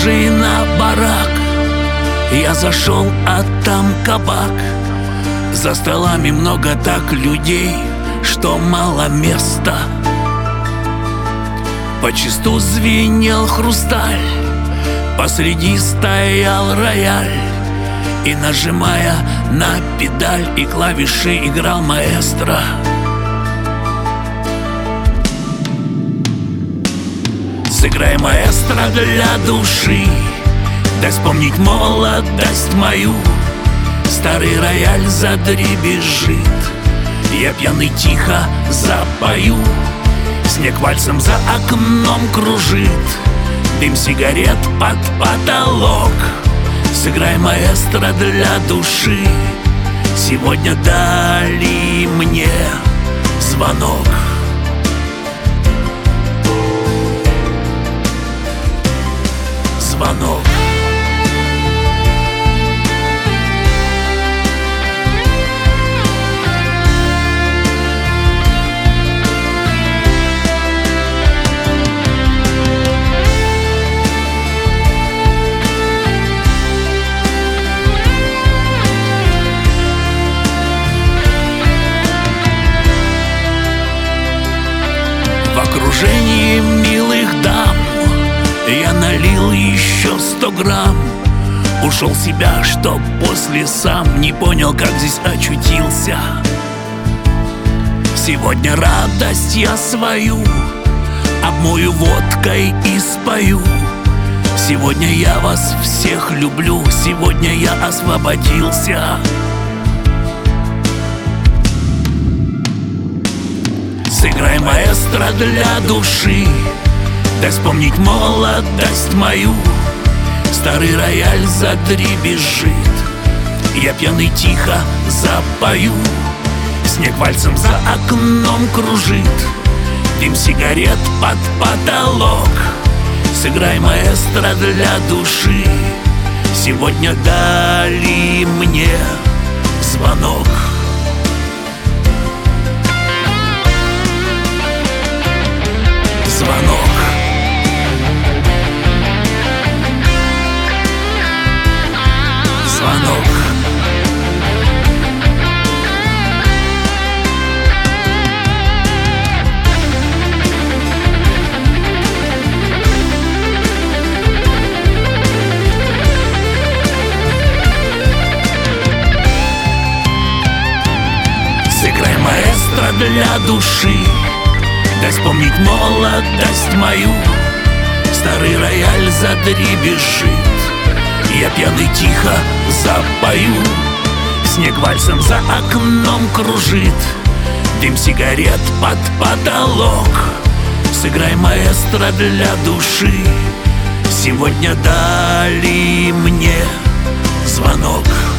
похожий на барак. Я зашел, а там кабак. За столами много так людей, что мало места. Почисту звенел хрусталь, посреди стоял рояль, и, нажимая на педаль и клавиши, играл маэстро. Сыграй, маэстро, для души, дай вспомнить молодость мою. Старый рояль задребезжит, я пьяный тихо запою. Снег вальсом за окном кружит, дым сигарет под потолок. Сыграй, маэстро, для души, сегодня дали мне звонок. Звонок. В окружении милых дам я налил еще 100 грамм. Ушел в себя, что после сам не понял, как здесь очутился. Сегодня радость я свою обмою водкой и спою. Сегодня я вас всех люблю, сегодня я освободился. Сыграй, маэстро, для души, дай вспомнить молодость мою. Старый рояль задребезжит, я пьяный тихо запою. Снег вальсом за окном кружит, дым сигарет под потолок. Сыграй, маэстро, для души, сегодня дали мне звонок. Звонок. Звонок. Сыграй, маэстро, для души, дай вспомнить молодость мою. Старый рояль задребезжит, я пьяный тихо запою. Снег вальсом за окном кружит, дым сигарет под потолок. Сыграй, маэстро, для души, сегодня дали мне звонок.